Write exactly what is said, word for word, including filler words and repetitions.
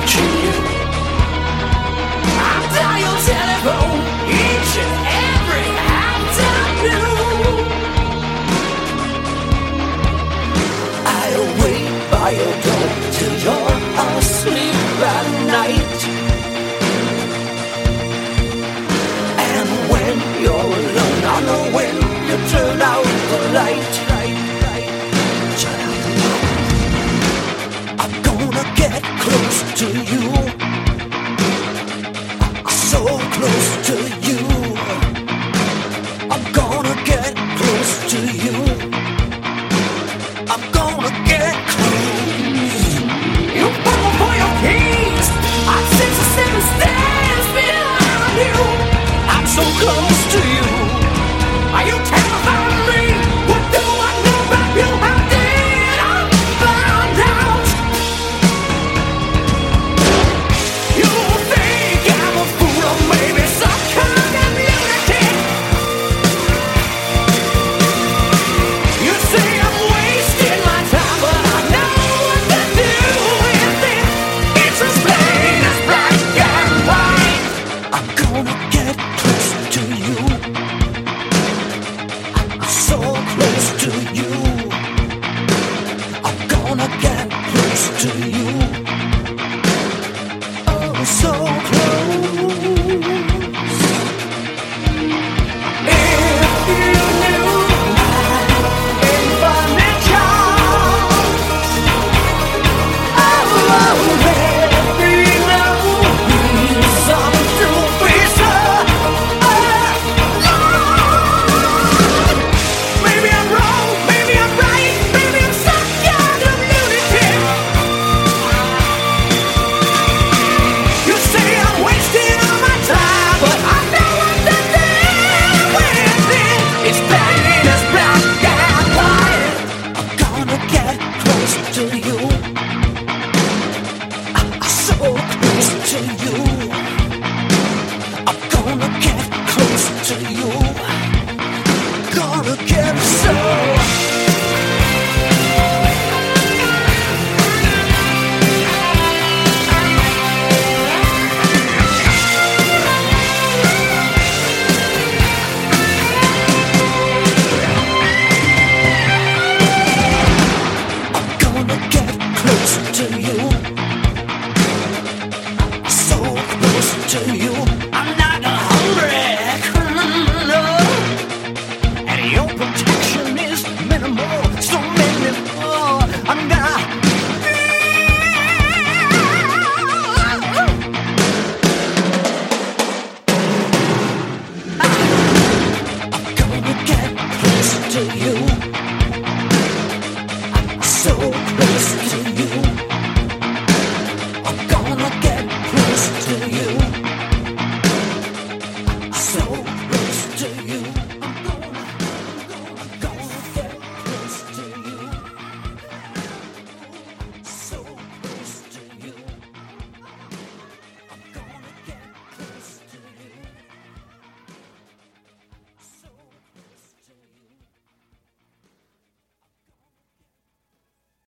watching you. I dial telephone each and every afternoon. I wait by your door till you're asleep at night. And when you're alone, I know when you turn out the light. Turn out the light. I'm gonna get close to you, so close to you. I'm gonna get close to you. I'm gonna get close. You fall for your keys. I sense a seven stands behind you. I'm so close to you. Are you terrified of me? What do I know about you? How did I find out? You think I'm a fool or maybe some kind of lunatic. You say I'm wasting my time, but I know what to do with it. It's as plain as black and white. I'm gonna get close to you, so close to you. I'm gonna get close to you, oh so close. If you knew my infinite charms, oh, every reason to be sure. Maybe I'm wrong, maybe I'm right, maybe I'm some kind of lunatic. You say I'm wasting all my time, but I know what to do with it. It's plain as black and white. I'm gonna get close to you, so close to you. I'm gonna get close to you. Gonna get